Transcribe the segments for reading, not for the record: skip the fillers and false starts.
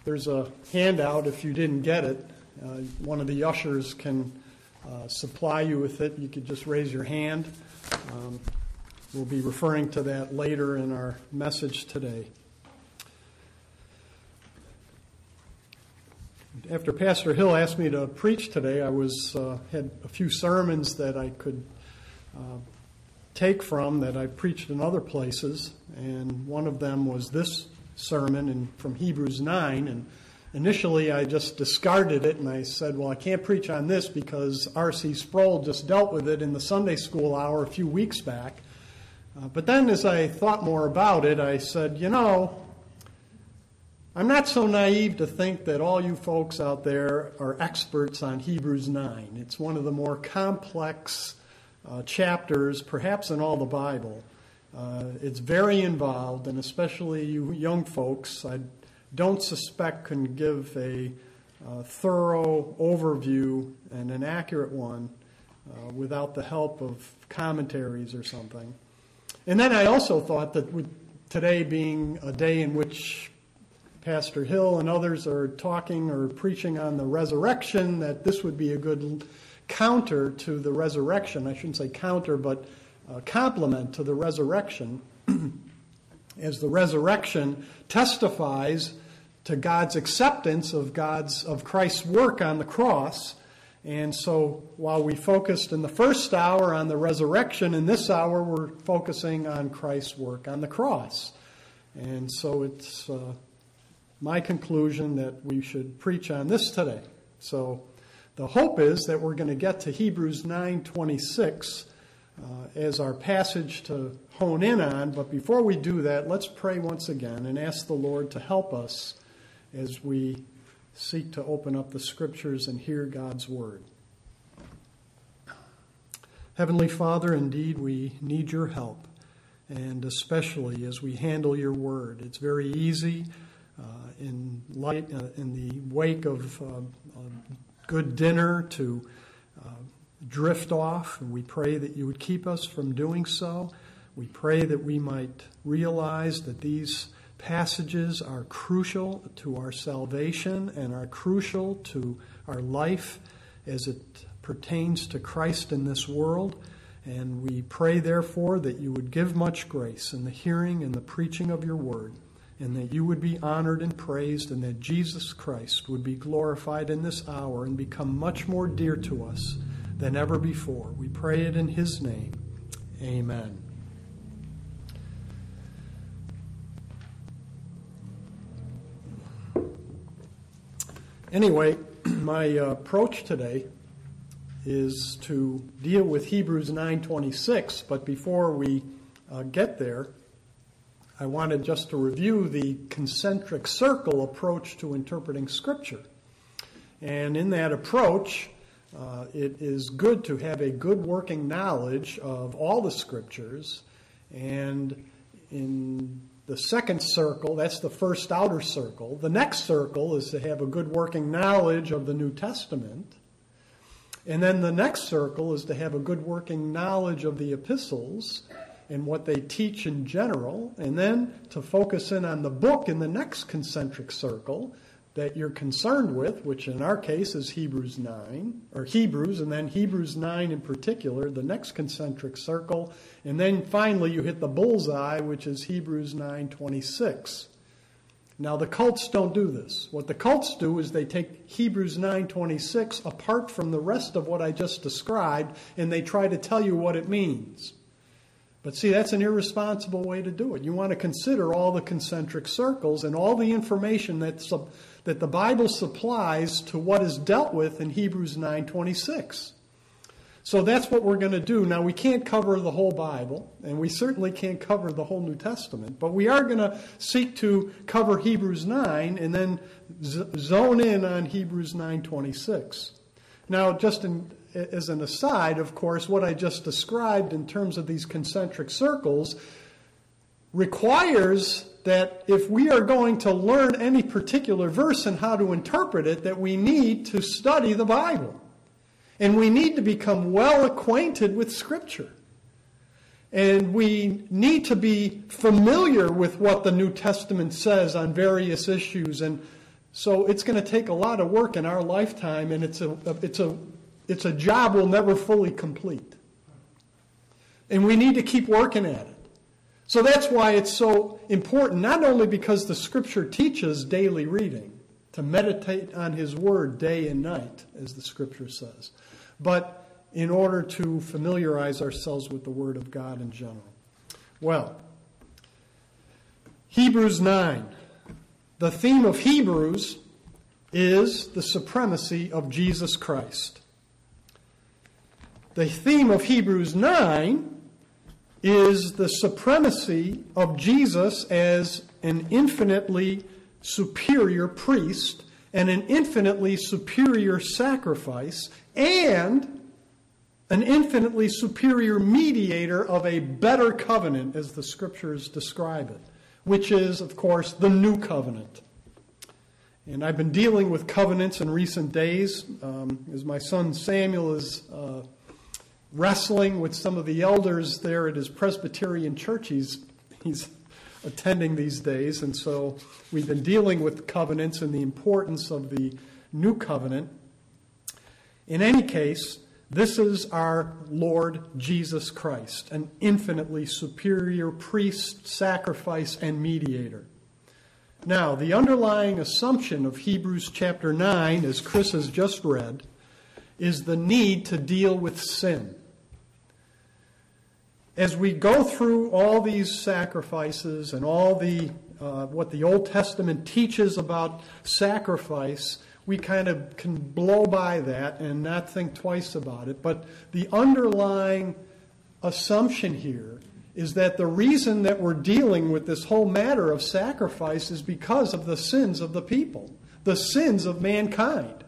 There's a handout if you didn't get it. One of the ushers can supply you with it. You could just raise your hand. We'll be referring to that later in our message today. After Pastor Hill asked me to preach today, I had a few sermons that I could take from that I preached in other places, and one of them was this sermon from Hebrews 9, and initially I just discarded it and I said, well, I can't preach on this because R.C. Sproul just dealt with it in the Sunday school hour a few weeks back. But then as I thought more about it, I said, I'm not so naive to think that all you folks out there are experts on Hebrews 9. It's one of the more complex chapters, perhaps in all the Bible. It's very involved, and especially you young folks, I don't suspect can give a thorough overview and an accurate one without the help of commentaries or something. And then I also thought that with today being a day in which Pastor Hill and others are talking or preaching on the resurrection, that this would be a good counter to the resurrection. I shouldn't say counter, but complement to the resurrection, as the resurrection testifies to God's acceptance of Christ's work on the cross. And so while we focused in the first hour on the resurrection, in this hour we're focusing on Christ's work on the cross. And so it's my conclusion that we should preach on this today. So the hope is that we're going to get to Hebrews 9:26 as our passage to hone in on. But before we do that, let's pray once again and ask the Lord to help us as we seek to open up the Scriptures and hear God's Word. Heavenly Father, indeed we need your help, and especially as we handle your Word. It's very easy in the wake of a good dinner to drift off, and we pray that you would keep us from doing so. We pray that we might realize that these passages are crucial to our salvation and are crucial to our life as it pertains to Christ in this world. And we pray, therefore, that you would give much grace in the hearing and the preaching of your word, and that you would be honored and praised, and that Jesus Christ would be glorified in this hour and become much more dear to us than ever before. We pray it in his name. Amen. Anyway, my approach today is to deal with Hebrews 9:26, but before we get there, I wanted just to review the concentric circle approach to interpreting Scripture. And in that approach, it is good to have a good working knowledge of all the Scriptures. And in the second circle, that's the first outer circle. The next circle is to have a good working knowledge of the New Testament. And then the next circle is to have a good working knowledge of the epistles and what they teach in general, and then to focus in on the book in the next concentric circle that you're concerned with, which in our case is Hebrews 9, or Hebrews, and then Hebrews 9 in particular, the next concentric circle, and then finally you hit the bullseye, which is Hebrews 9:26. Now the cults don't do this. What the cults do is they take Hebrews 9:26 apart from the rest of what I just described, and they try to tell you what it means. But see, that's an irresponsible way to do it. You want to consider all the concentric circles and all the information that the Bible supplies to what is dealt with in Hebrews 9:26. So that's what we're going to do. Now, we can't cover the whole Bible, and we certainly can't cover the whole New Testament, but we are going to seek to cover Hebrews 9 and then zone in on Hebrews 9:26. Now, just as an aside, of course, what I just described in terms of these concentric circles requires that if we are going to learn any particular verse and how to interpret it, that we need to study the Bible. And we need to become well acquainted with Scripture. And we need to be familiar with what the New Testament says on various issues. And So it's going to take a lot of work in our lifetime, and it's a job we'll never fully complete. And we need to keep working at it. So that's why it's so important, not only because the Scripture teaches daily reading, to meditate on His Word day and night, as the Scripture says, but in order to familiarize ourselves with the Word of God in general. Well, Hebrews 9. The theme of Hebrews is the supremacy of Jesus Christ. The theme of Hebrews 9 is the supremacy of Jesus as an infinitely superior priest and an infinitely superior sacrifice and an infinitely superior mediator of a better covenant, as the Scriptures describe it, which is, of course, the new covenant. And I've been dealing with covenants in recent days. As my son Samuel is wrestling with some of the elders there at his Presbyterian church he's attending these days. And so we've been dealing with covenants and the importance of the new covenant. In any case, this is our Lord Jesus Christ, an infinitely superior priest, sacrifice, and mediator. Now, the underlying assumption of Hebrews chapter 9, as Chris has just read, is the need to deal with sin. As we go through all these sacrifices and all the what the Old Testament teaches about sacrifice, we kind of can blow by that and not think twice about it. But the underlying assumption here is that the reason that we're dealing with this whole matter of sacrifice is because of the sins of the people, the sins of mankind.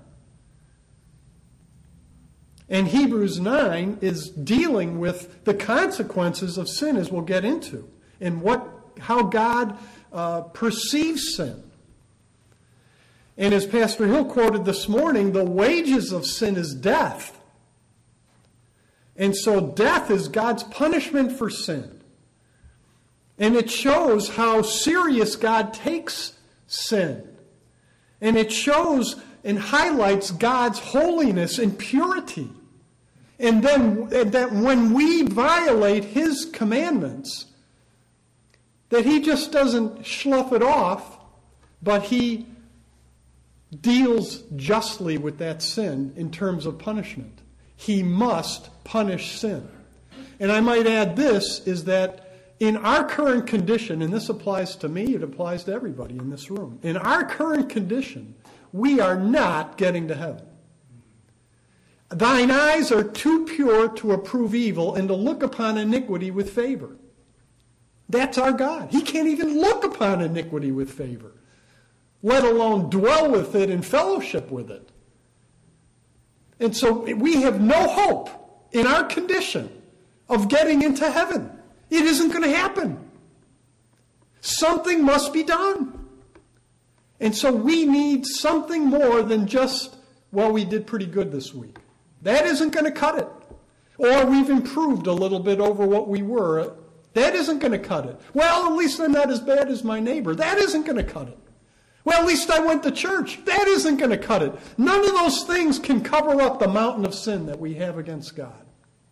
And Hebrews 9 is dealing with the consequences of sin, as we'll get into, and how God perceives sin. And as Pastor Hill quoted this morning, the wages of sin is death. And so death is God's punishment for sin. And it shows how serious God takes sin. And it shows and highlights God's holiness and purity. And then that when we violate His commandments, that He just doesn't slough it off, but He deals justly with that sin in terms of punishment. He must punish sin. And I might add this, is that in our current condition, and this applies to me, it applies to everybody in this room. In our current condition, we are not getting to heaven. Thine eyes are too pure to approve evil and to look upon iniquity with favor. That's our God. He can't even look upon iniquity with favor, let alone dwell with it and fellowship with it. And so we have no hope in our condition of getting into heaven. It isn't going to happen. Something must be done. And so we need something more than just, well, we did pretty good this week. That isn't going to cut it. Or we've improved a little bit over what we were. That isn't going to cut it. Well, at least I'm not as bad as my neighbor. That isn't going to cut it. Well, at least I went to church. That isn't going to cut it. None of those things can cover up the mountain of sin that we have against God.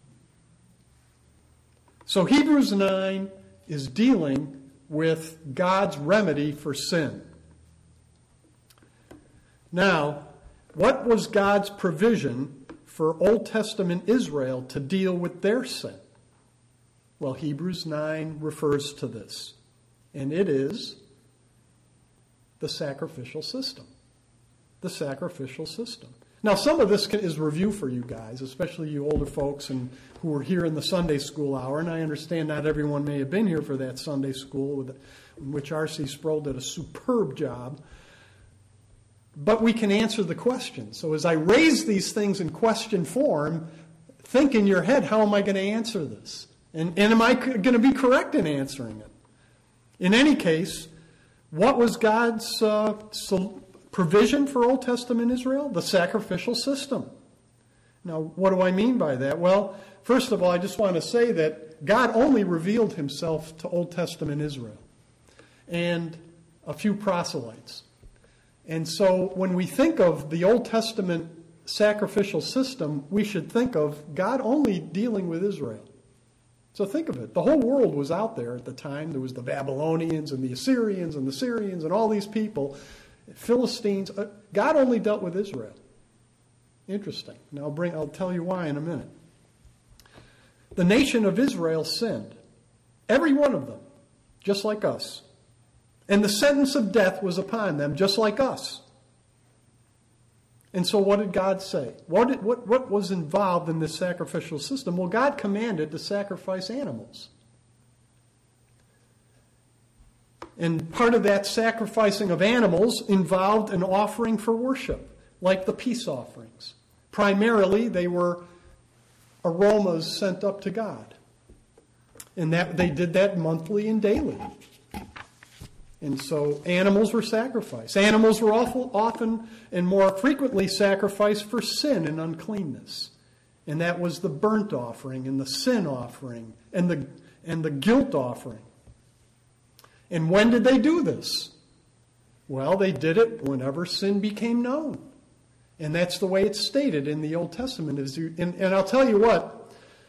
So Hebrews 9 is dealing with God's remedy for sin. Now, what was God's provision for Old Testament Israel to deal with their sin? Well, Hebrews 9 refers to this, and it is the sacrificial system. The sacrificial system. Now, some of this is review for you guys, especially you older folks and who were here in the Sunday school hour, and I understand not everyone may have been here for that Sunday school, in which R.C. Sproul did a superb job. But we can answer the question. So as I raise these things in question form, think in your head, how am I going to answer this? And am I going to be correct in answering it? In any case, what was God's provision for Old Testament Israel? The sacrificial system. Now, what do I mean by that? Well, first of all, I just want to say that God only revealed Himself to Old Testament Israel and a few proselytes. And so when we think of the Old Testament sacrificial system, we should think of God only dealing with Israel. So think of it. The whole world was out there at the time. There was the Babylonians and the Assyrians and the Syrians and all these people, Philistines. God only dealt with Israel. Interesting. And I'll tell you why in a minute. The nation of Israel sinned. Every one of them, just like us. And the sentence of death was upon them, just like us. And so what did God say? What was involved in this sacrificial system? Well, God commanded to sacrifice animals. And part of that sacrificing of animals involved an offering for worship, like the peace offerings. Primarily, they were aromas sent up to God. And that they did that monthly and daily. And so animals were sacrificed. Animals were often and more frequently sacrificed for sin and uncleanness. And that was the burnt offering and the sin offering and the guilt offering. And when did they do this? Well, they did it whenever sin became known. And that's the way it's stated in the Old Testament. And I'll tell you what,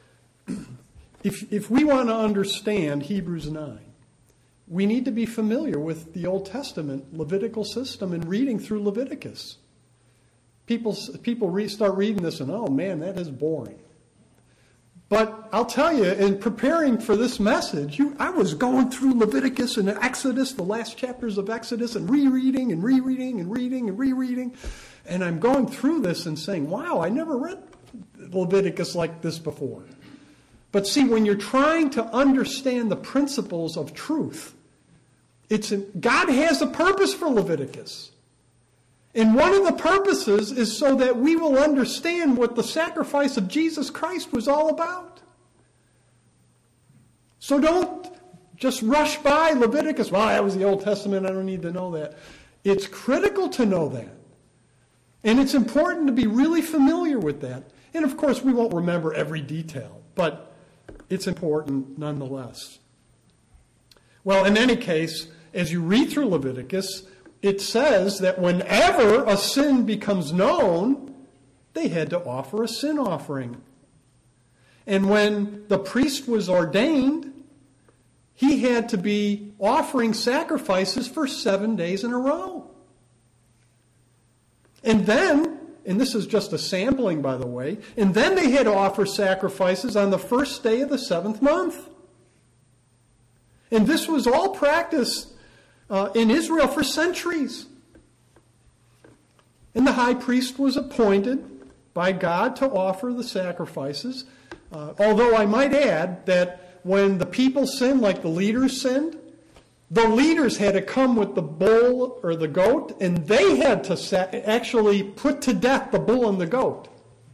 if we want to understand Hebrews 9, we need to be familiar with the Old Testament Levitical system and reading through Leviticus. People start reading this and, oh man, that is boring. But I'll tell you, in preparing for this message, I was going through Leviticus and Exodus, the last chapters of Exodus, and rereading and rereading and reading and rereading. And I'm going through this and saying, wow, I never read Leviticus like this before. But see, when you're trying to understand the principles of truth, God has a purpose for Leviticus. And one of the purposes is so that we will understand what the sacrifice of Jesus Christ was all about. So don't just rush by Leviticus. Well, that was the Old Testament. I don't need to know that. It's critical to know that. And it's important to be really familiar with that. And of course, we won't remember every detail, but it's important nonetheless. Well, in any case, as you read through Leviticus, it says that whenever a sin becomes known, they had to offer a sin offering. And when the priest was ordained, he had to be offering sacrifices for 7 days in a row. And then, and this is just a sampling, by the way, and then they had to offer sacrifices on the first day of the 7th month. And this was all practiced in Israel for centuries. And the high priest was appointed by God to offer the sacrifices. Although I might add that when the people sinned, like the leaders sinned, the leaders had to come with the bull or the goat, and they had to actually put to death the bull and the goat.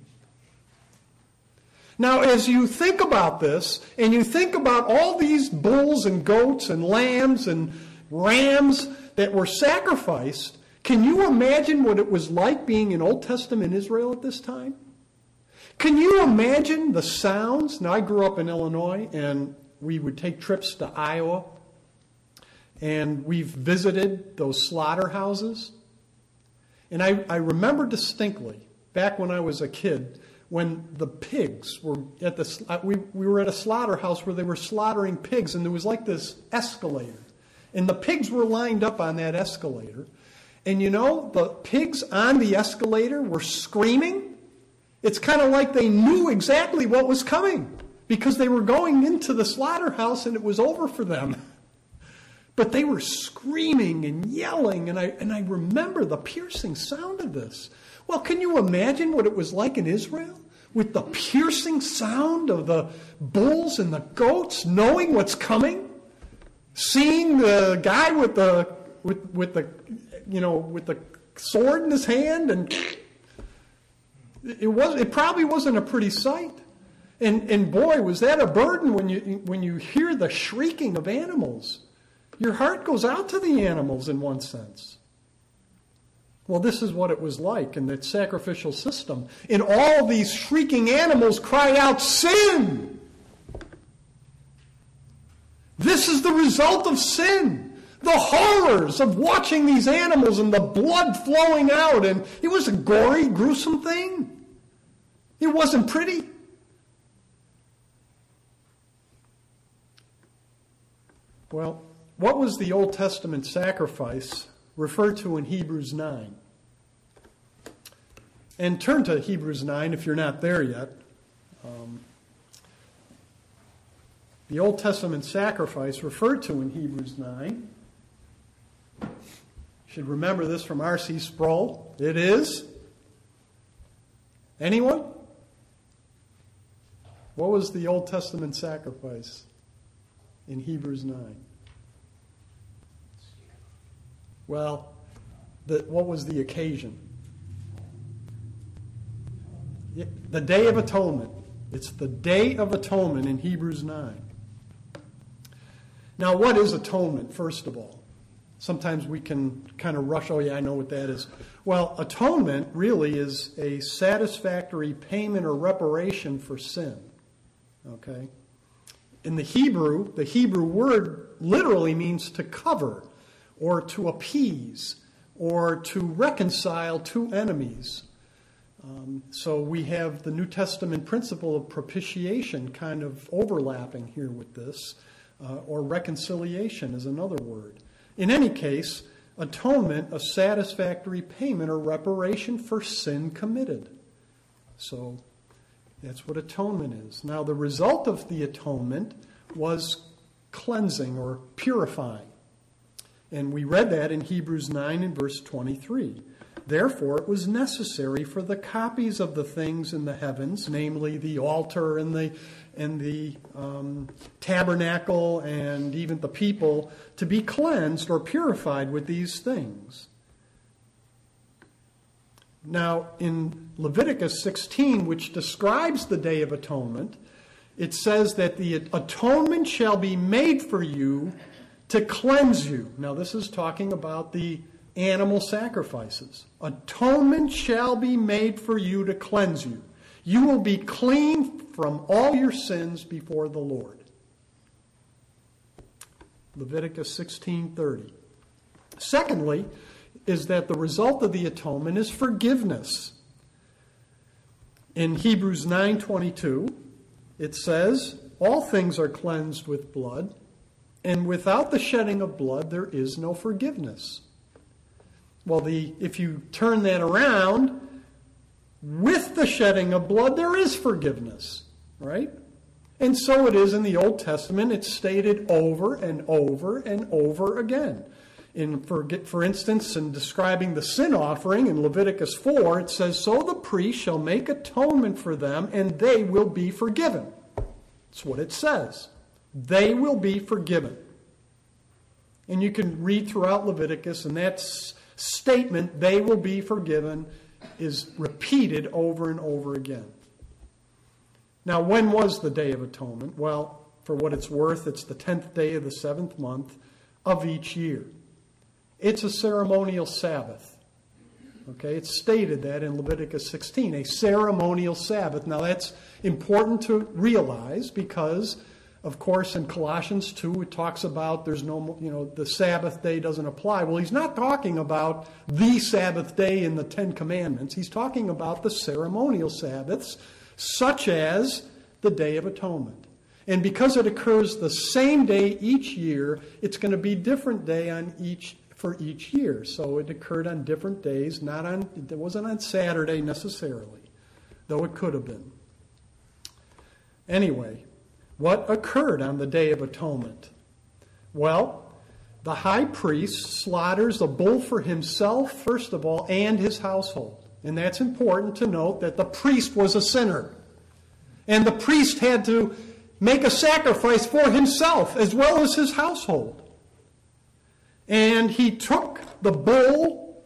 Now, as you think about this, and you think about all these bulls and goats and lambs and rams that were sacrificed, can you imagine what it was like being in Old Testament Israel at this time? Can you imagine the sounds? Now, I grew up in Illinois, and we would take trips to Iowa, and we've visited those slaughterhouses. And I remember distinctly, back when I was a kid, when the pigs were at we were at a slaughterhouse where they were slaughtering pigs, and there was like this escalator. And the pigs were lined up on that escalator. And you know, the pigs on the escalator were screaming. It's kind of like they knew exactly what was coming because they were going into the slaughterhouse and it was over for them. But they were screaming and yelling, and I remember the piercing sound of this. Well, can you imagine what it was like in Israel? With the piercing sound of the bulls and the goats, knowing what's coming? Seeing the guy with the sword in his hand, and it probably wasn't a pretty sight. And boy, was that a burden when you hear the shrieking of animals. Your heart goes out to the animals in one sense. Well, this is what it was like in that sacrificial system. And all these shrieking animals cry out, "Sin!" This is the result of sin. The horrors of watching these animals and the blood flowing out, and it was a gory, gruesome thing. It wasn't pretty. Well, what was the Old Testament sacrifice referred to in Hebrews 9? And turn to Hebrews 9 if you're not there yet. The Old Testament sacrifice referred to in Hebrews 9. You should remember this from R.C. Sproul. It is. Anyone? What was the Old Testament sacrifice in Hebrews 9? Well, what was the occasion? The Day of Atonement. It's the Day of Atonement in Hebrews 9. Now, what is atonement, first of all? Sometimes we can kind of rush, oh yeah, I know what that is. Well, atonement really is a satisfactory payment or reparation for sin. Okay? In the Hebrew word literally means to cover, or to appease, or to reconcile two enemies. So we have the New Testament principle of propitiation kind of overlapping here with this, or reconciliation is another word. In any case, atonement, a satisfactory payment or reparation for sin committed. So that's what atonement is. Now, the result of the atonement was cleansing or purifying. And we read that in Hebrews 9 and verse 23. Therefore, it was necessary for the copies of the things in the heavens, namely the altar and the tabernacle and even the people, to be cleansed or purified with these things. Now, in Leviticus 16, which describes the Day of Atonement, it says that the atonement shall be made for you to cleanse you. Now, this is talking about the animal sacrifices. Atonement shall be made for you to cleanse you. You will be clean from all your sins before the Lord. Leviticus 16:30. Secondly, is that the result of the atonement is forgiveness. In Hebrews 9:22, it says, all things are cleansed with blood, and without the shedding of blood there is no forgiveness. Well, if you turn that around, with the shedding of blood, there is forgiveness, right? And so it is in the Old Testament. It's stated over and over and over again. For instance, in describing the sin offering in Leviticus 4, it says, so the priest shall make atonement for them, and they will be forgiven. That's what it says. They will be forgiven. And you can read throughout Leviticus, and that's statement, they will be forgiven, is repeated over and over again. Now, when was the Day of Atonement? Well, for what it's worth, it's the 10th day of the 7th month of each year. It's a ceremonial Sabbath. Okay, it's stated that in Leviticus 16, a ceremonial Sabbath. Now, that's important to realize because, of course, in Colossians 2, it talks about there's no, the Sabbath day doesn't apply. Well, he's not talking about the Sabbath day in the Ten Commandments. He's talking about the ceremonial Sabbaths, such as the Day of Atonement. And because it occurs the same day each year, it's going to be a different day for each year. So it occurred on different days, it wasn't on Saturday necessarily, though it could have been. Anyway, what occurred on the Day of Atonement? Well, the high priest slaughters a bull for himself, first of all, and his household. And that's important to note that the priest was a sinner. And the priest had to make a sacrifice for himself as well as his household. And he took the bull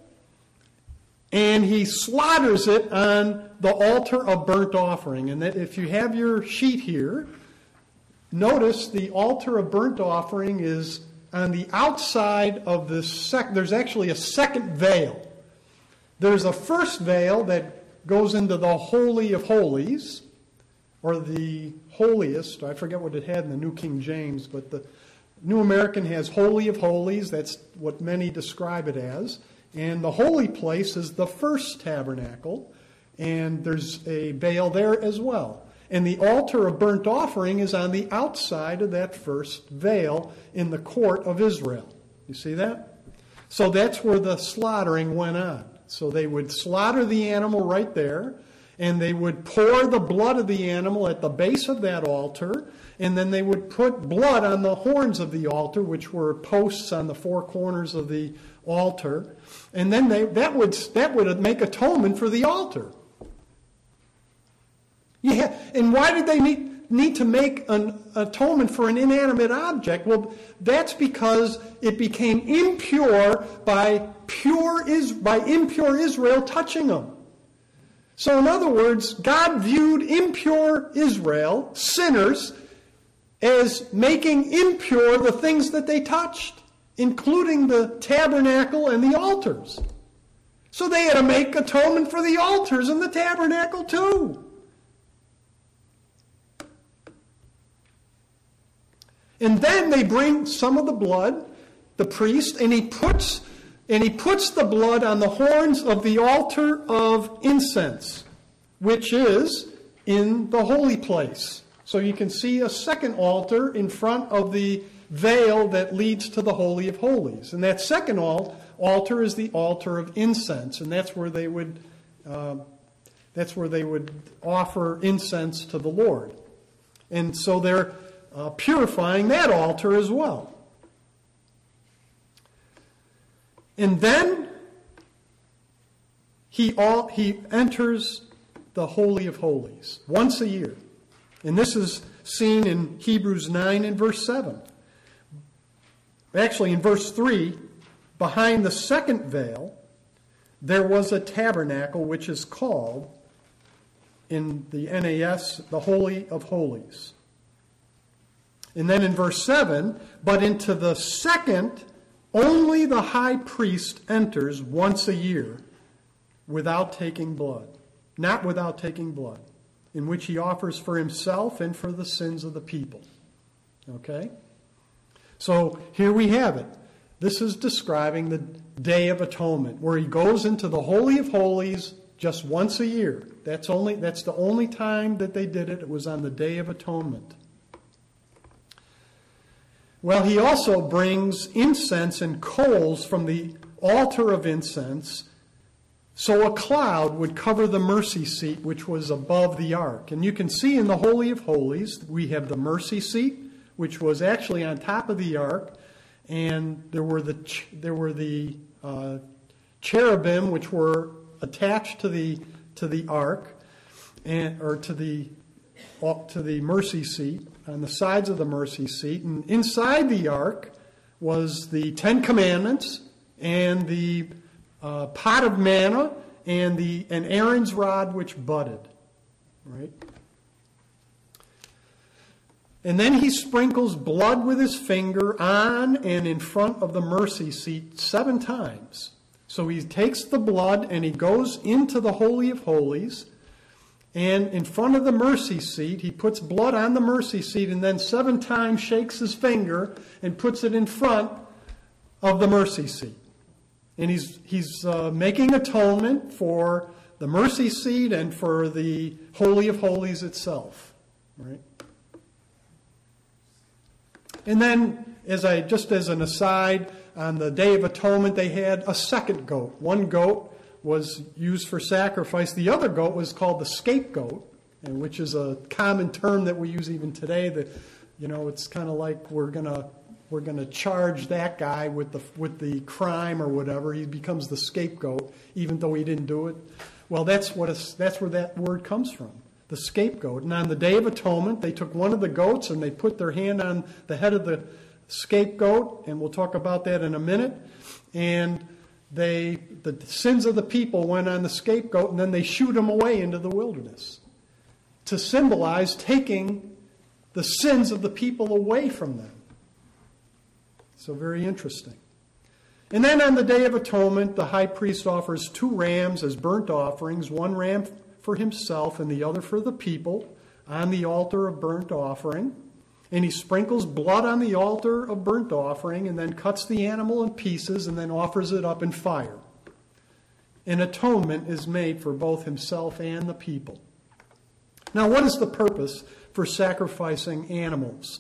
and he slaughters it on the altar of burnt offering. And that if you have your sheet here, notice the altar of burnt offering is on the outside of this. There's actually a second veil. There's a first veil that goes into the Holy of Holies, or the holiest. I forget what it had in the New King James, but New American has Holy of Holies. That's what many describe it as. And the holy place is the first tabernacle, and there's a veil there as well. And the altar of burnt offering is on the outside of that first veil in the court of Israel. You see that? So that's where the slaughtering went on. So they would slaughter the animal right there, and they would pour the blood of the animal at the base of that altar, and then they would put blood on the horns of the altar, which were posts on the four corners of the altar, and then that would make atonement for the altar. Yeah, and why did they need to make an atonement for an inanimate object? Well, that's because it became impure by impure Israel touching them. So in other words, God viewed impure Israel, sinners, as making impure the things that they touched, including the tabernacle and the altars. So they had to make atonement for the altars and the tabernacle too. And then they bring some of the blood, the priest, and he puts the blood on the horns of the altar of incense, which is in the holy place. So you can see a second altar in front of the veil that leads to the Holy of Holies. And that second altar is the altar of incense, and that's where they would offer incense to the Lord. And so they're purifying that altar as well. And then he enters the Holy of Holies once a year. And this is seen in Hebrews 9 and verse 7. Actually, in verse 3, behind the second veil, there was a tabernacle which is called, in the NAS, the Holy of Holies. And then in verse 7, but into the second, only the high priest enters once a year without taking blood. Not without taking blood, in which he offers for himself and for the sins of the people. Okay? So here we have it. This is describing the Day of Atonement, where he goes into the Holy of Holies just once a year. That's the only time that they did it. It was on the Day of Atonement. Well, he also brings incense and coals from the altar of incense, so a cloud would cover the mercy seat, which was above the ark. And you can see in the Holy of Holies, we have the mercy seat, which was actually on top of the ark, and there were the cherubim, which were attached to the ark, or to the mercy seat, on the sides of the mercy seat. And inside the ark was the Ten Commandments and the pot of manna and Aaron's rod which budded. Right? And then he sprinkles blood with his finger on and in front of the mercy seat 7 times. So he takes the blood and he goes into the Holy of Holies, and in front of the mercy seat, he puts blood on the mercy seat and then 7 times shakes his finger and puts it in front of the mercy seat. And he's making atonement for the mercy seat and for the Holy of Holies itself. Right? And then, as an aside, on the Day of Atonement, they had a second goat. One goat was used for sacrifice. The other goat was called the scapegoat, which is a common term that we use even today. That, it's kind of like we're gonna charge that guy with the crime or whatever. He becomes the scapegoat, even though he didn't do it. Well, that's where that word comes from, the scapegoat. And on the Day of Atonement, they took one of the goats and they put their hand on the head of the scapegoat, and we'll talk about that in a minute. And the sins of the people went on the scapegoat, and then they shoot him away into the wilderness to symbolize taking the sins of the people away from them. So very interesting. And then on the Day of Atonement, the high priest offers 2 rams as burnt offerings, 1 ram for himself and the other for the people on the altar of burnt offering. And he sprinkles blood on the altar of burnt offering and then cuts the animal in pieces and then offers it up in fire. An atonement is made for both himself and the people. Now, what is the purpose for sacrificing animals?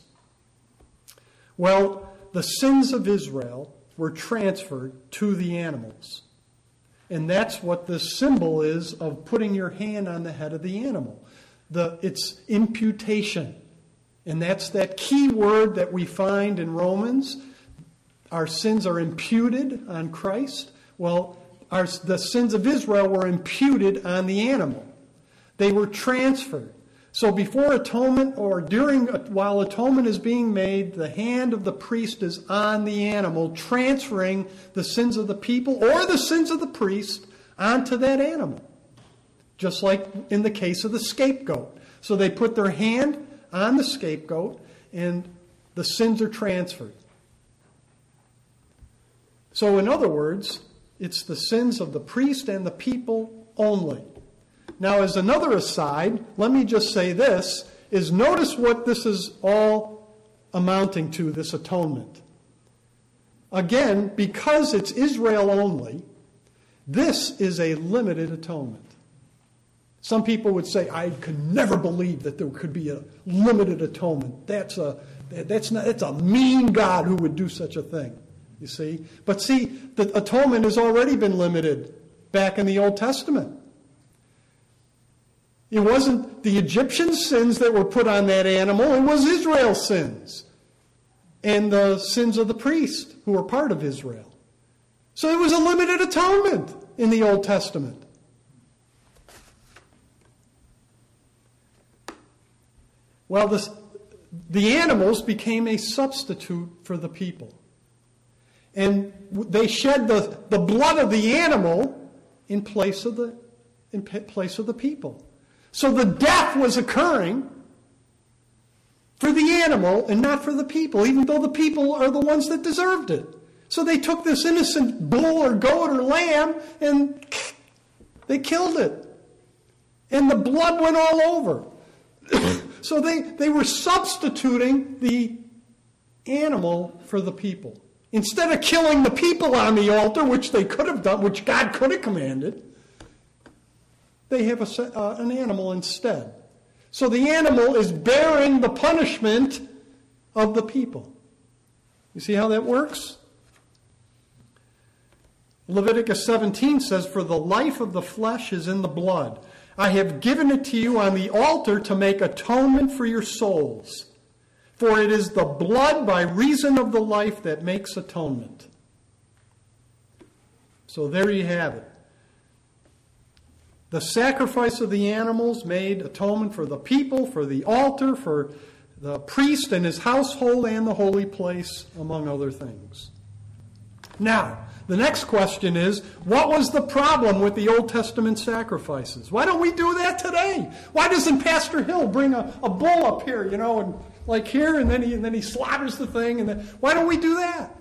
Well, the sins of Israel were transferred to the animals. And that's what the symbol is of putting your hand on the head of the animal. It's imputation. And that's that key word that we find in Romans. Our sins are imputed on Christ. Well, the sins of Israel were imputed on the animal. They were transferred. So before atonement or while atonement is being made, the hand of the priest is on the animal, transferring the sins of the people or the sins of the priest onto that animal. Just like in the case of the scapegoat. So they put their hand on the scapegoat and the sins are transferred. So in other words, it's the sins of the priest and the people only. Now, as another aside, let me just say this, is notice what this is all amounting to, this atonement. Again, because it's Israel only, this is a limited atonement. Some people would say, I could never believe that there could be a limited atonement. That's a mean God who would do such a thing, you see. But see, the atonement has already been limited back in the Old Testament. It wasn't the Egyptian sins that were put on that animal. It was Israel's sins and the sins of the priest who were part of Israel. So it was a limited atonement in the Old Testament. Well, the animals became a substitute for the people. And they shed the blood of the animal in place of the people. So the death was occurring for the animal and not for the people, even though the people are the ones that deserved it. So they took this innocent bull or goat or lamb and they killed it. And the blood went all over. So they were substituting the animal for the people. Instead of killing the people on the altar, which they could have done, which God could have commanded, they have an animal instead. So the animal is bearing the punishment of the people. You see how that works? Leviticus 17 says, for the life of the flesh is in the blood. I have given it to you on the altar to make atonement for your souls. For it is the blood by reason of the life that makes atonement. So there you have it. The sacrifice of the animals made atonement for the people, for the altar, for the priest and his household, and the holy place, among other things. Now, the next question is, what was the problem with the Old Testament sacrifices? Why don't we do that today? Why doesn't Pastor Hill bring a bull up here, and like here, and then he slaughters the thing, and then why don't we do that?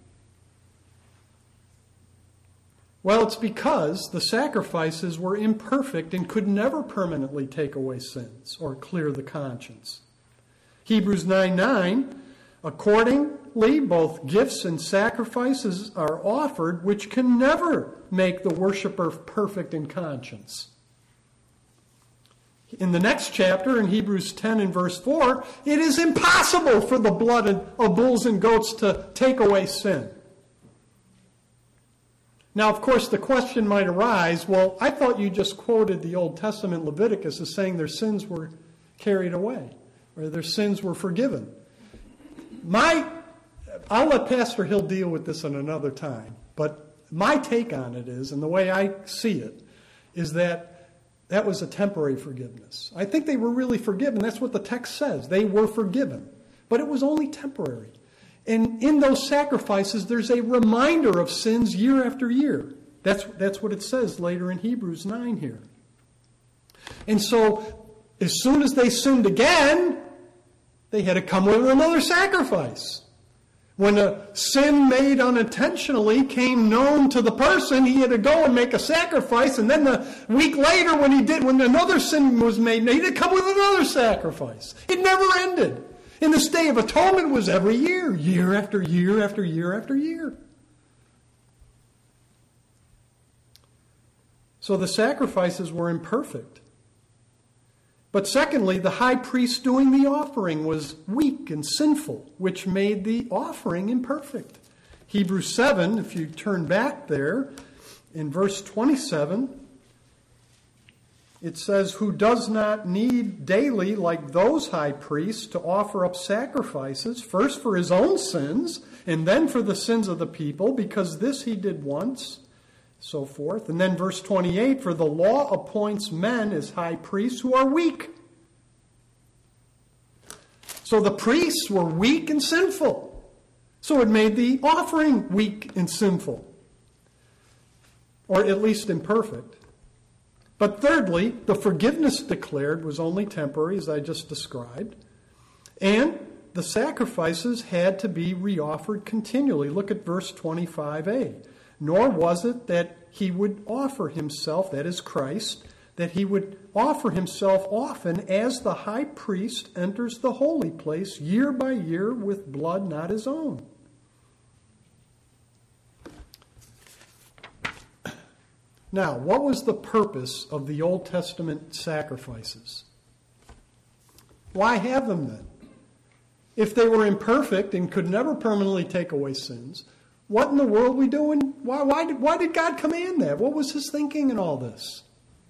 Well, it's because the sacrifices were imperfect and could never permanently take away sins or clear the conscience. Hebrews 9:9, accordingly, both gifts and sacrifices are offered, which can never make the worshiper perfect in conscience. In the next chapter, in Hebrews 10 and verse 4, it is impossible for the blood of bulls and goats to take away sin. Now, of course, the question might arise, well, I thought you just quoted the Old Testament Leviticus as saying their sins were carried away, or their sins were forgiven. I'll let Pastor Hill deal with this in another time, but my take on it is, and the way I see it, is that was a temporary forgiveness. I think they were really forgiven. That's what the text says. They were forgiven, but it was only temporary. And in those sacrifices, there's a reminder of sins year after year. That's what it says later in Hebrews 9 here. And so, as soon as they sinned again, they had to come with another sacrifice. When a sin made unintentionally came known to the person, he had to go and make a sacrifice. And then the week later, when another sin was made, he had to come with another sacrifice. It never ended. And this Day of Atonement was every year, year after year after year after year. So the sacrifices were imperfect. But secondly, the high priest doing the offering was weak and sinful, which made the offering imperfect. Hebrews 7, if you turn back there, in verse 27, it says, who does not need daily, like those high priests, to offer up sacrifices, first for his own sins, and then for the sins of the people, because this he did once, so forth. And then verse 28, for the law appoints men as high priests who are weak. So the priests were weak and sinful. So it made the offering weak and sinful, or at least imperfect. But thirdly, the forgiveness declared was only temporary, as I just described. And the sacrifices had to be reoffered continually. Look at verse 25a. Nor was it that he would offer himself, that is Christ, that he would offer himself often as the high priest enters the holy place year by year with blood not his own. Now, what was the purpose of the Old Testament sacrifices? Why have them then? If they were imperfect and could never permanently take away sins, what in the world are we doing? Why did God command that? What was his thinking in all this?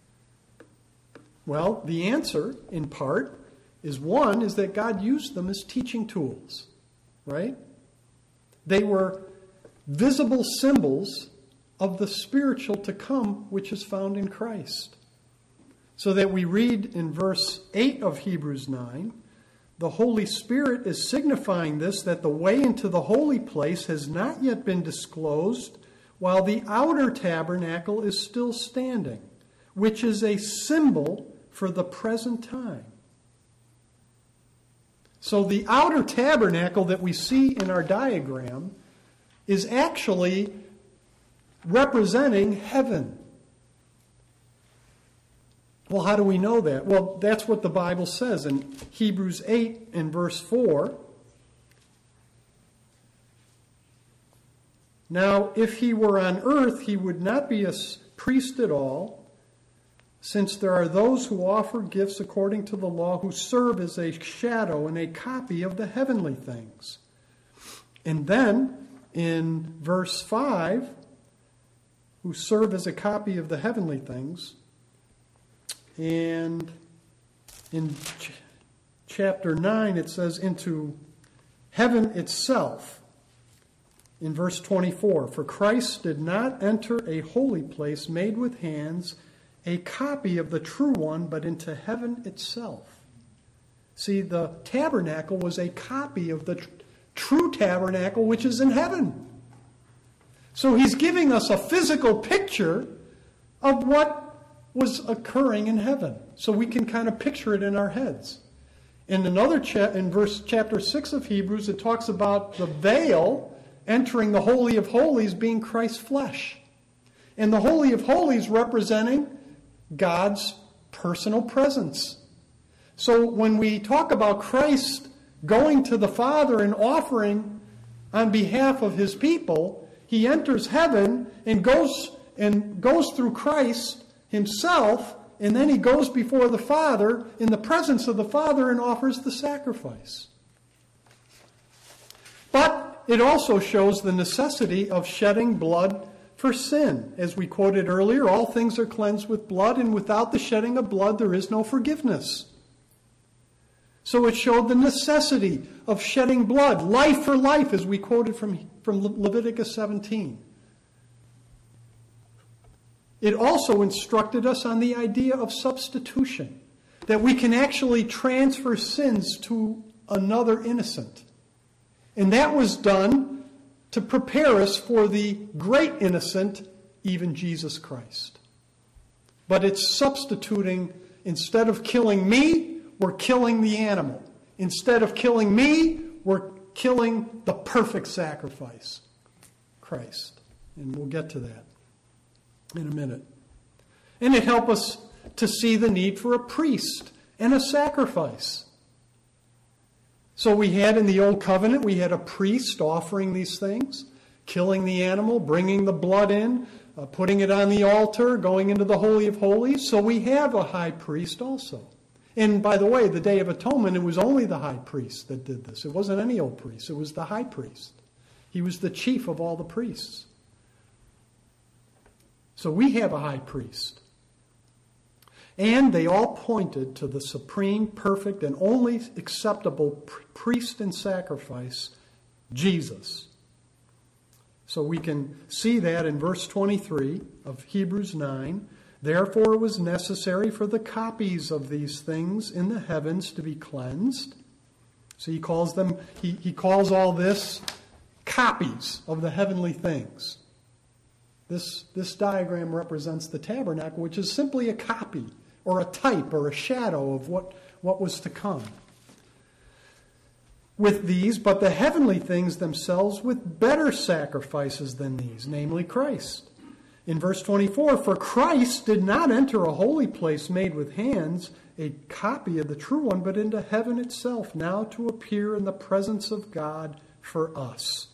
Well, the answer, in part, is that God used them as teaching tools, right? They were visible symbols of the spiritual to come, which is found in Christ. So that we read in verse 8 of Hebrews 9, the Holy Spirit is signifying this, that the way into the holy place has not yet been disclosed, while the outer tabernacle is still standing, which is a symbol for the present time. So the outer tabernacle that we see in our diagram is actually representing heaven. Well, how do we know that? Well, that's what the Bible says in Hebrews 8 and verse 4. Now, if he were on earth, he would not be a priest at all, since there are those who offer gifts according to the law who serve as a shadow and a copy of the heavenly things. And then in verse 5, who serve as a copy of the heavenly things. And in chapter 9, it says, into heaven itself. In verse 24, for Christ did not enter a holy place made with hands, a copy of the true one, but into heaven itself. See, the tabernacle was a copy of the true tabernacle, which is in heaven. So he's giving us a physical picture of what was occurring in heaven, so we can kind of picture it in our heads. In another chapter 6 of Hebrews, it talks about the veil entering the Holy of Holies being Christ's flesh. And the Holy of Holies representing God's personal presence. So when we talk about Christ going to the Father and offering on behalf of his people, he enters heaven and goes through Christ himself, and then he goes before the Father in the presence of the Father and offers the sacrifice. But it also shows the necessity of shedding blood for sin. As we quoted earlier, all things are cleansed with blood, and without the shedding of blood there is no forgiveness. So it showed the necessity of shedding blood, life for life, as we quoted from Leviticus 17. It also instructed us on the idea of substitution, that we can actually transfer sins to another innocent. And that was done to prepare us for the great innocent, even Jesus Christ. But it's substituting, instead of killing me, we're killing the animal. Instead of killing me, we're killing the perfect sacrifice, Christ. And we'll get to that in a minute. And it helps us to see the need for a priest and a sacrifice. So we had in the Old Covenant, we had a priest offering these things, killing the animal, bringing the blood in, putting it on the altar, going into the Holy of Holies. So we have a high priest also. And by the way, the Day of Atonement, it was only the high priest that did this. It wasn't any old priest. It was the high priest. He was the chief of all the priests. So we have a high priest. And they all pointed to the supreme, perfect, and only acceptable priest and sacrifice, Jesus. So we can see that in verse 23 of Hebrews 9. Therefore it was necessary for the copies of these things in the heavens to be cleansed. So he calls them, he calls all this copies of the heavenly things. This diagram represents the tabernacle, which is simply a copy or a type or a shadow of what was to come. With these, but the heavenly things themselves with better sacrifices than these, namely Christ. In verse 24, for Christ did not enter a holy place made with hands, a copy of the true one, but into heaven itself, now to appear in the presence of God for us.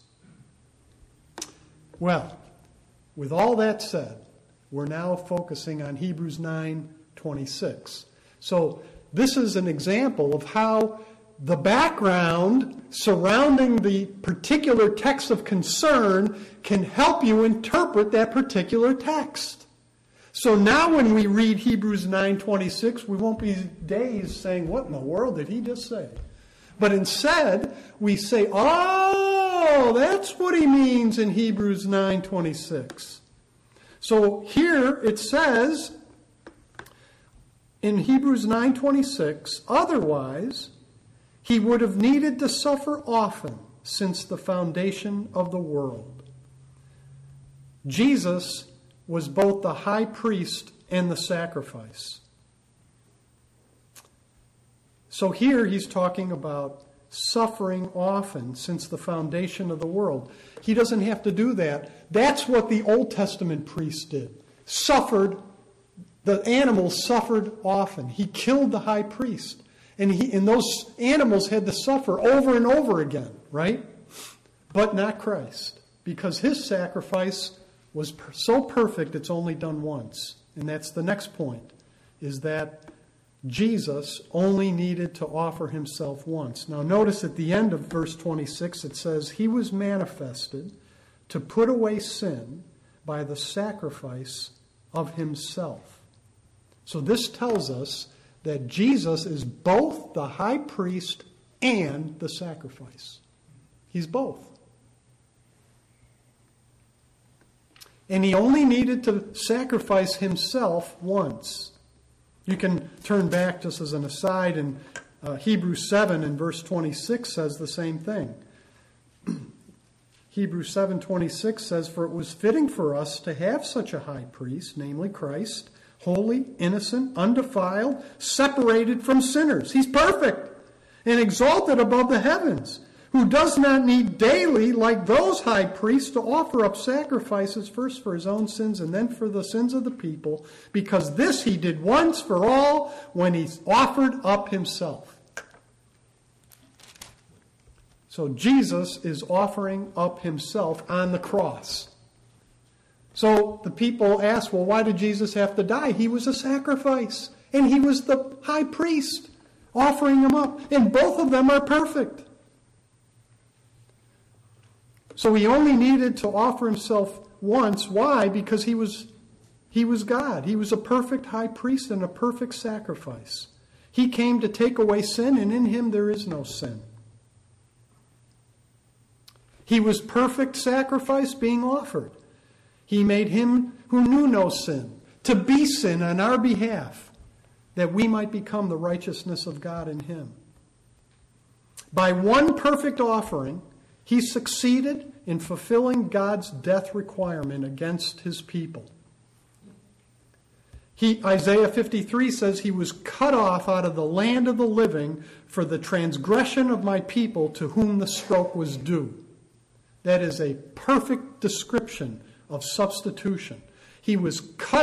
Well, with all that said, we're now focusing on Hebrews 9:26. So this is an example of how the background surrounding the particular text of concern can help you interpret that particular text. So now when we read Hebrews 9:26, we won't be dazed saying, what in the world did he just say? But instead, we say, oh, that's what he means in Hebrews 9:26. So here it says in Hebrews 9:26, otherwise he would have needed to suffer often since the foundation of the world. Jesus was both the high priest and the sacrifice. So here he's talking about suffering often since the foundation of the world. He doesn't have to do that. That's what the Old Testament priests did. The animals suffered often. He killed the high priest. And those animals had to suffer over and over again, right? But not Christ. Because his sacrifice was so perfect it's only done once. And that's the next point, is that Jesus only needed to offer himself once. Now notice at the end of verse 26 it says, he was manifested to put away sin by the sacrifice of himself. So this tells us that Jesus is both the high priest and the sacrifice. He's both. And he only needed to sacrifice himself once. You can turn back just as an aside, and Hebrews 7 and verse 26 says the same thing. Hebrews 7:26 says, for it was fitting for us to have such a high priest, namely Christ, holy, innocent, undefiled, separated from sinners. He's perfect and exalted above the heavens, who does not need daily, like those high priests, to offer up sacrifices first for his own sins and then for the sins of the people, because this he did once for all when he offered up himself. So Jesus is offering up himself on the cross. So the people ask, well, why did Jesus have to die? He was a sacrifice, and he was the high priest offering him up, and both of them are perfect. So he only needed to offer himself once. Why? Because he was God. He was a perfect high priest and a perfect sacrifice. He came to take away sin, and in him there is no sin. He was perfect sacrifice being offered. He made him who knew no sin to be sin on our behalf, that we might become the righteousness of God in him. By one perfect offering, he succeeded in fulfilling God's death requirement against his people. Isaiah 53 says he was cut off out of the land of the living for the transgression of my people to whom the stroke was due. That is a perfect description of substitution. He was cut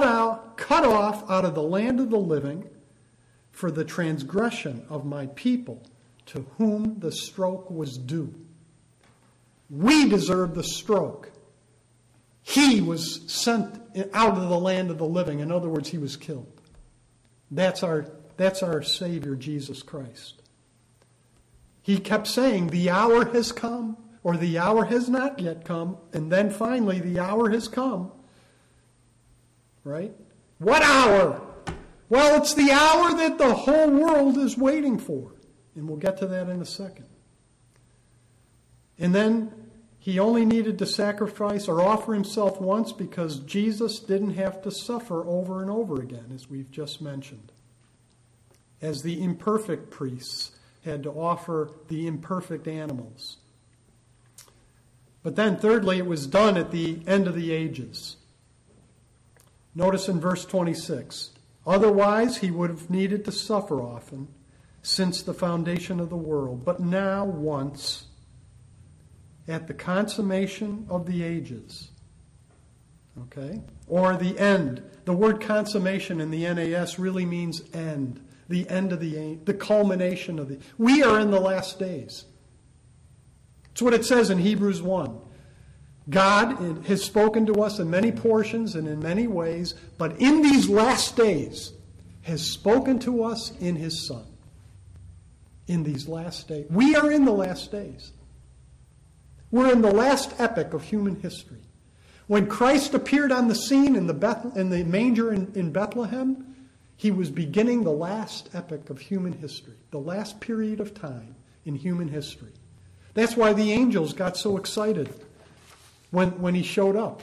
off out of the land of the living for the transgression of my people to whom the stroke was due. We deserve the stroke. He was sent out of the land of the living. In other words, he was killed. That's our Savior, Jesus Christ. He kept saying, the hour has come, or the hour has not yet come, and then finally the hour has come. Right? What hour? Well, it's the hour that the whole world is waiting for. And we'll get to that in a second. And then he only needed to sacrifice or offer himself once because Jesus didn't have to suffer over and over again, as we've just mentioned. As the imperfect priests had to offer the imperfect animals. But then thirdly, it was done at the end of the ages. Notice in verse 26, otherwise he would have needed to suffer often since the foundation of the world. But now once, at the consummation of the ages, okay, or the end. The word consummation in the NAS really means end. The end of the culmination of the... We are in the last days. It's what it says in Hebrews 1. God has spoken to us in many portions and in many ways, but in these last days has spoken to us in his Son. In these last days. We are in the last days. We're in the last epoch of human history. When Christ appeared on the scene in the manger in Bethlehem, he was beginning the last epoch of human history, the last period of time in human history. That's why the angels got so excited when he showed up.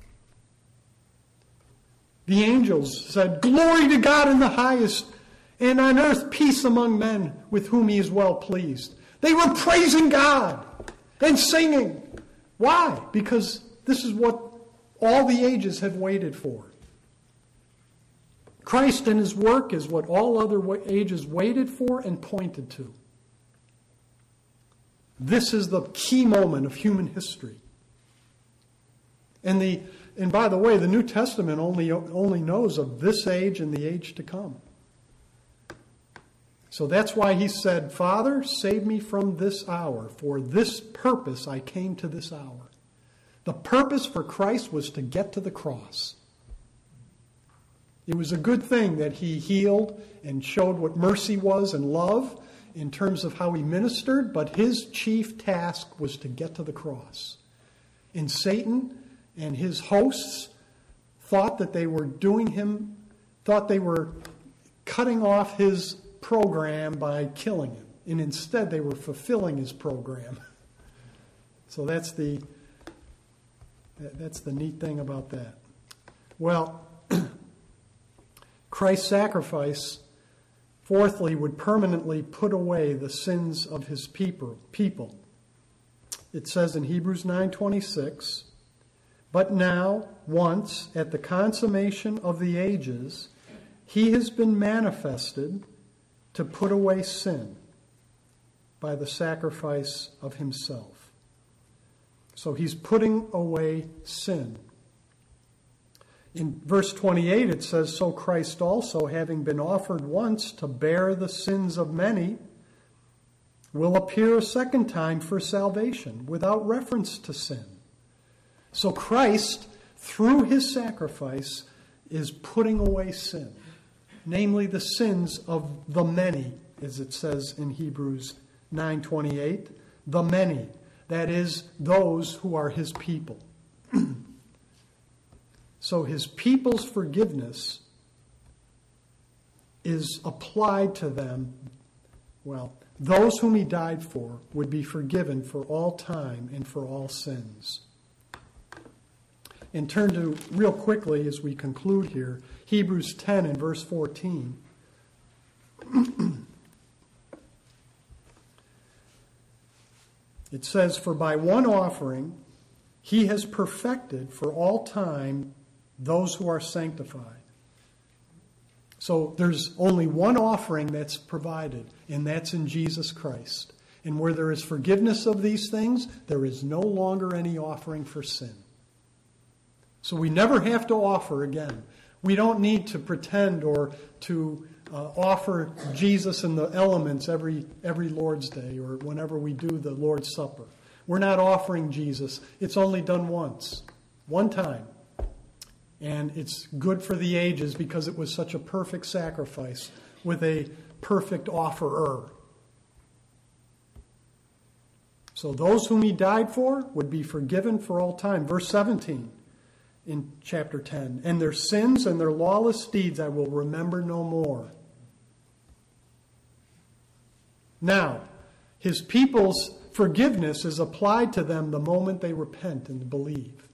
The angels said, "Glory to God in the highest, and on earth peace among men with whom he is well pleased." They were praising God and singing. Why? Because this is what all the ages have waited for. Christ and his work is what all other ages waited for and pointed to. This is the key moment of human history. And by the way, the New Testament only knows of this age and the age to come. So that's why he said, "Father, save me from this hour. For this purpose I came to this hour." The purpose for Christ was to get to the cross. It was a good thing that he healed and showed what mercy was and love in terms of how he ministered, but his chief task was to get to the cross. And Satan and his hosts thought that they were cutting off his program by killing him. And instead they were fulfilling his program. So that's the neat thing about that. Well, Christ's sacrifice, fourthly, would permanently put away the sins of his people. It says in Hebrews 9:26, "But now, once, at the consummation of the ages, he has been manifested to put away sin by the sacrifice of himself." So he's putting away sin. In verse 28 it says, "So Christ also, having been offered once to bear the sins of many, will appear a second time for salvation without reference to sin." So Christ, through his sacrifice, is putting away sin, namely the sins of the many, as it says in Hebrews 9:28, the many, that is, those who are his people. So his people's forgiveness is applied to them. Well, those whom he died for would be forgiven for all time and for all sins. And turn to, real quickly as we conclude here, Hebrews 10 and verse 14. It says, "For by one offering he has perfected for all time those who are sanctified." So there's only one offering that's provided, and that's in Jesus Christ. And where there is forgiveness of these things, there is no longer any offering for sin. So we never have to offer again. We don't need to pretend or to offer Jesus and the elements every Lord's Day or whenever we do the Lord's Supper. We're not offering Jesus. It's only done once, one time. And it's good for the ages because it was such a perfect sacrifice with a perfect offerer. So those whom he died for would be forgiven for all time. Verse 17 in chapter 10. And their sins and their lawless deeds I will remember no more. Now, his people's forgiveness is applied to them the moment they repent and believe.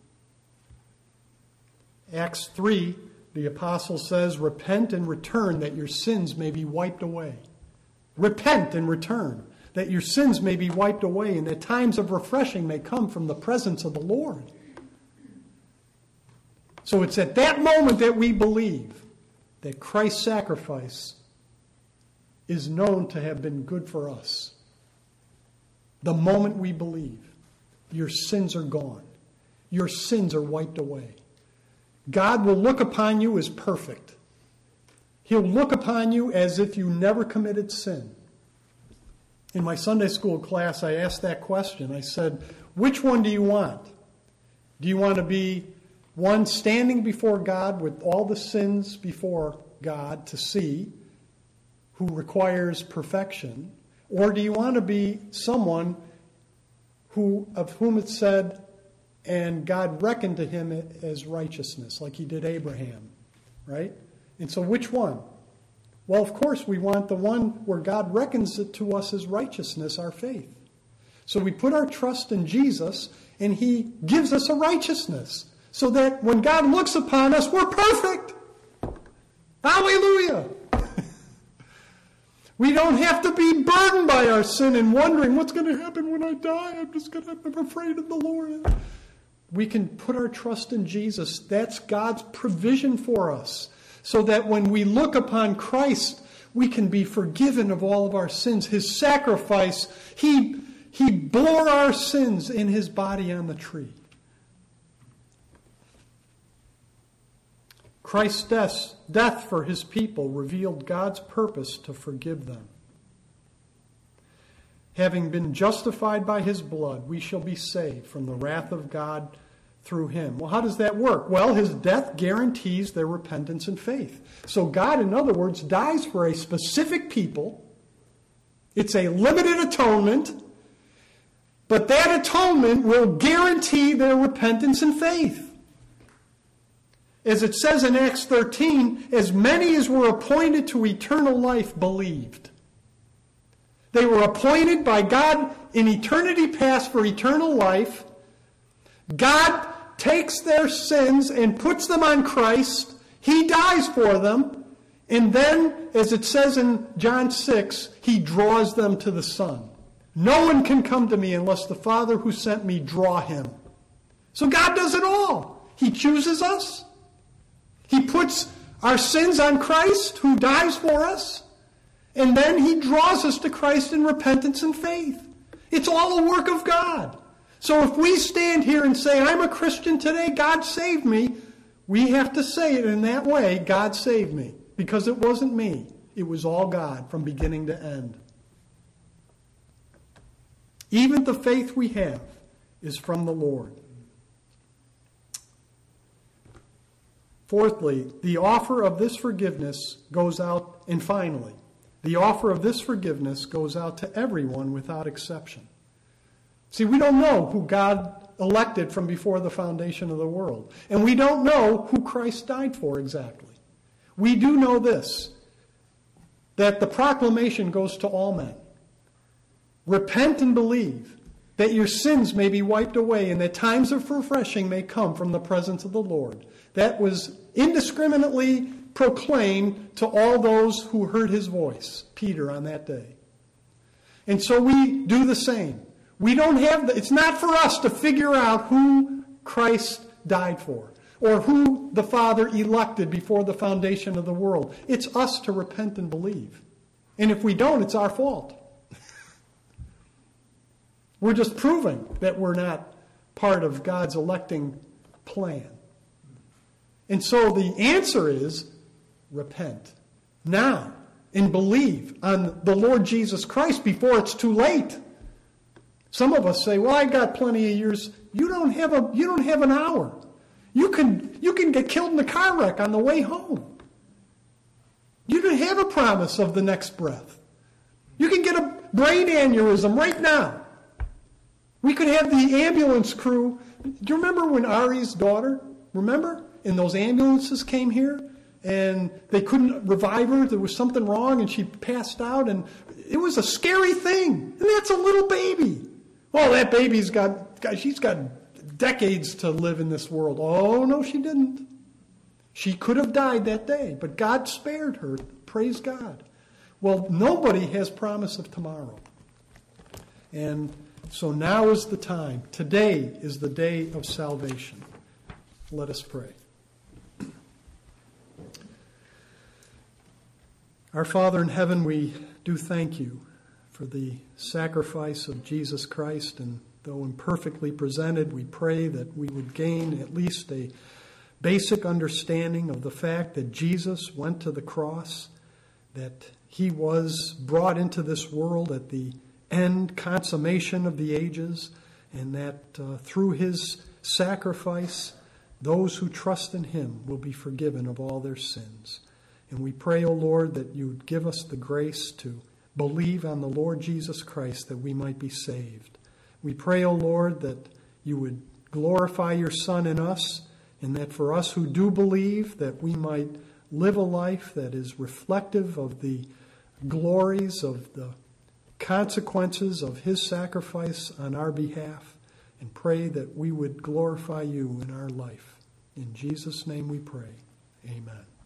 Acts 3, the apostle says, repent and return that your sins may be wiped away. Repent and return that your sins may be wiped away and that times of refreshing may come from the presence of the Lord. So it's at that moment that we believe that Christ's sacrifice is known to have been good for us. The moment we believe, your sins are gone. Your sins are wiped away. God will look upon you as perfect. He'll look upon you as if you never committed sin. In my Sunday school class, I asked that question. I said, which one do you want? Do you want to be one standing before God with all the sins before God to see, who requires perfection? Or do you want to be someone of whom it said, and God reckoned to him as righteousness, like he did Abraham, right? And so which one? Well, of course, we want the one where God reckons it to us as righteousness, our faith. So we put our trust in Jesus, and he gives us a righteousness, so that when God looks upon us, we're perfect. Hallelujah! We don't have to be burdened by our sin and wondering what's going to happen when I die. I'm afraid of the Lord. We can put our trust in Jesus. That's God's provision for us. So that when we look upon Christ, we can be forgiven of all of our sins. His sacrifice, he bore our sins in his body on the tree. Christ's death for his people revealed God's purpose to forgive them. Having been justified by his blood, we shall be saved from the wrath of God through him. Well, how does that work? Well, his death guarantees their repentance and faith. So God, in other words, dies for a specific people. It's a limited atonement, but that atonement will guarantee their repentance and faith. As it says in Acts 13, as many as were appointed to eternal life believed. They were appointed by God in eternity past for eternal life. God takes their sins and puts them on Christ. He dies for them. And then, as it says in John 6, he draws them to the Son. No one can come to me unless the Father who sent me draw him. So God does it all. He chooses us. He puts our sins on Christ, who dies for us. And then he draws us to Christ in repentance and faith. It's all a work of God. So if we stand here and say, I'm a Christian today, God saved me, we have to say it in that way, God saved me. Because it wasn't me. It was all God from beginning to end. Even the faith we have is from the Lord. Fourthly, the offer of this forgiveness goes out, and finally, the offer of this forgiveness goes out to everyone without exception. See, we don't know who God elected from before the foundation of the world. And we don't know who Christ died for exactly. We do know this, that the proclamation goes to all men. Repent and believe that your sins may be wiped away and that times of refreshing may come from the presence of the Lord. That was indiscriminately proclaimed to all those who heard his voice, Peter, on that day. And so we do the same. We don't have, it's not for us to figure out who Christ died for or who the Father elected before the foundation of the world. It's us to repent and believe. And if we don't, it's our fault. We're just proving that we're not part of God's electing plan. And so the answer is repent. Now, and believe on the Lord Jesus Christ before it's too late. Some of us say, well, I got plenty of years. You don't have an hour. You can get killed in a car wreck on the way home. You don't have a promise of the next breath. You can get a brain aneurysm right now. We could have the ambulance crew. Do you remember when Ari's daughter, and those ambulances came here and they couldn't revive her? There was something wrong and she passed out, and it was a scary thing. And that's a little baby. Well, that baby's she's got decades to live in this world. Oh, no, she didn't. She could have died that day, but God spared her. Praise God. Well, nobody has promise of tomorrow. And so now is the time. Today is the day of salvation. Let us pray. Our Father in heaven, we do thank you for the sacrifice of Jesus Christ, and though imperfectly presented, we pray that we would gain at least a basic understanding of the fact that Jesus went to the cross, that he was brought into this world at the end consummation of the ages, and that through his sacrifice, those who trust in him will be forgiven of all their sins. And we pray, O Lord, that you would give us the grace to believe on the Lord Jesus Christ that we might be saved. We pray, O Lord, that you would glorify your Son in us, and that for us who do believe, that we might live a life that is reflective of the glories of the consequences of his sacrifice on our behalf, and pray that we would glorify you in our life. In Jesus' name we pray. Amen.